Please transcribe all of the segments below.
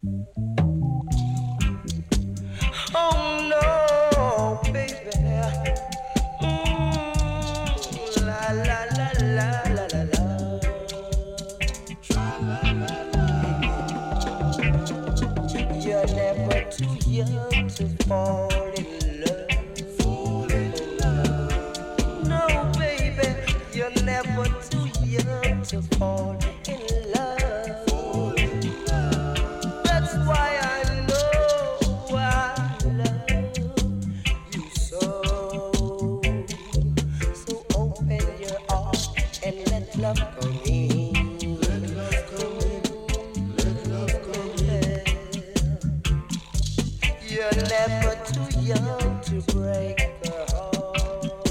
Oh no, baby. La la la la la la la. You're never too young to fall in love. Fall in love. No, baby, you're never too young to fall in love. Fall in love. That's why I know I love you so. So open your heart and let love come in. Let love come in. Let love come in. You're never too young to break her heart.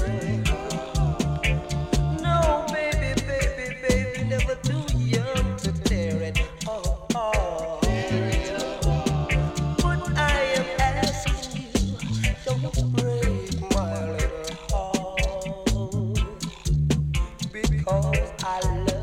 No, baby, baby, baby, never too young to tear it apart. But I am asking you, don't break my little heart, because I love